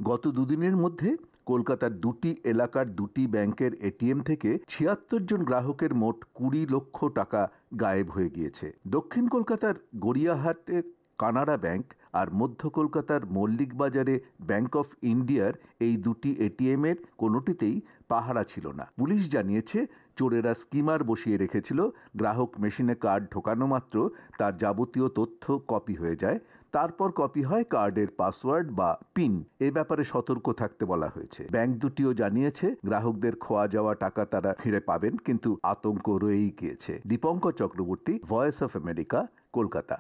গত দুদিনের মধ্যে কলকাতার দুটি এলাকার দুটি ব্যাংকের এটিএম থেকে ৭৬ জন গ্রাহকের মোট ২০ লক্ষ টাকা গায়েব হয়ে গিয়েছে। দক্ষিণ কলকাতার গড়িয়াহাটের কানাড়া ব্যাংক আর মধ্য কলকাতার মল্লিক বাজারে ব্যাংক অফ ইন্ডিয়ার এই দুটি এটিএমের কোনোটিতেই পাহারা ছিল না। পুলিশ জানিয়েছে, চোরেরা স্কিমার বসিয়ে রেখেছিল। গ্রাহক মেশিনে কার্ড ঢোকানো মাত্র তার যাবতীয় তথ্য কপি হয়ে যায়। তারপর কপি হয় কার্ডের পাসওয়ার্ড বা পিন। এ ব্যাপারে সতর্ক থাকতে বলা হয়েছে। ব্যাংক দুটিও জানিয়েছে গ্রাহকদের খোয়া যাওয়া টাকা তারা ফিরে পাবেন, কিন্তু আতঙ্ক রয়েই গিয়েছে। Dipankar Chakraborty, voice of America, Kolkata.